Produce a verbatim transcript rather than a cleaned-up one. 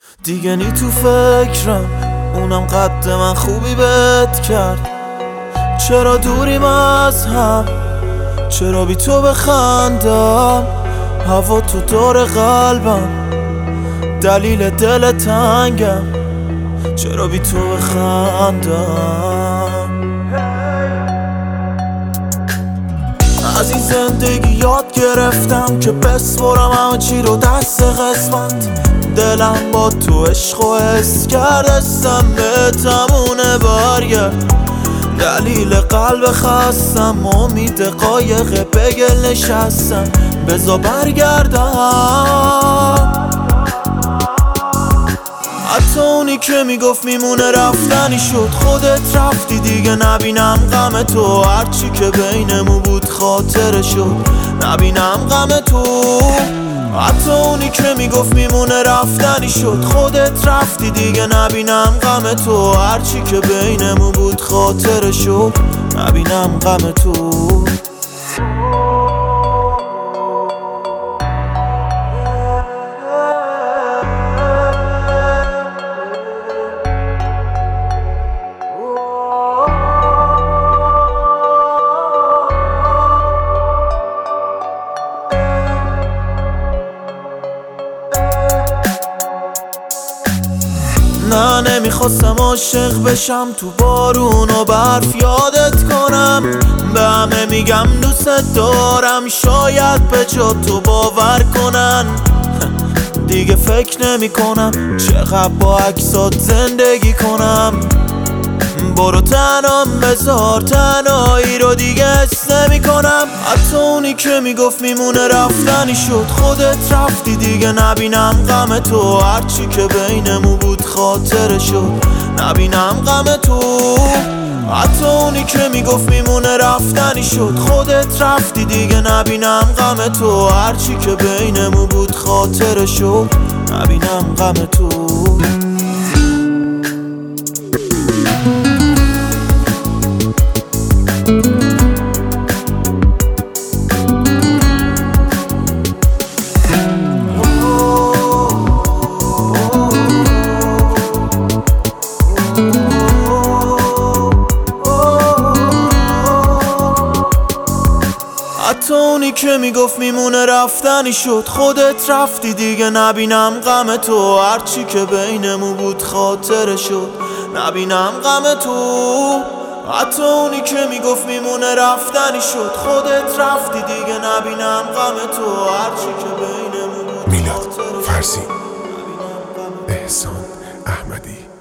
دیگه نی تو فکرم، اونم قد من خوبی بهت کرد. چرا دوریم از هم، چرا بی تو بخندم؟ هوا تو دور قلبم، دلیل دل تنگم. چرا بی تو بخندم؟ از این زندگی یاد گرفتم که بسپرم همه چی رو دست قسمت. دلم با تو عشق و حس کرد، استم به تمونه برگرد. دلیل قلب خستم، امید قایق بگل نشستم. بزا برگردم. حتی اونی که میگفت میمونه رفتنی شد، خودت رفتی دیگه نبینم غم تو. هرچی که بینمون بود خاطره شد، نبینم غم تو. حتی اونی که میگفت میمونه رفتنی شد، خودت رفتی دیگه نبینم غم تو. هرچی که بینمون بود خاطره شد، نبینم غم تو. نه نمیخواستم عاشق بشم، تو بارون و برف یادت کنم. به همه میگم دوست دارم، شاید به جا تو باور کنن. دیگه فکر نمی کنم چقدر با عکسات زندگی کنم. برو تنام بذار، تنهایی رو دیگه حس نمی کنم. حتی اونی که میگفت میمونه رفتنی شد، خودت رفتی دیگه نبینم غم تو. هرچی که بینمون بود خاطره شد، نبینم غم تو. حتی اونی که میگفت میمونه رفتنی شد، خودت رفتی دیگه نبینم غم تو. هرچی که بینمون بود خاطره شد، نبینم غم تو. حتی اونی که میگفت میمونه رفتنی شد، خودت رفتی دیگه نبینم غم تو. هرچی که بینمون بود خاطره شد، نبینم غم تو. حتی اونی که میگفت میمونه رفتنی شد، خودت رفتی دیگه نبینم غم تو. هرچی که بینمون بود میلاد فرزی، احسان احمدی.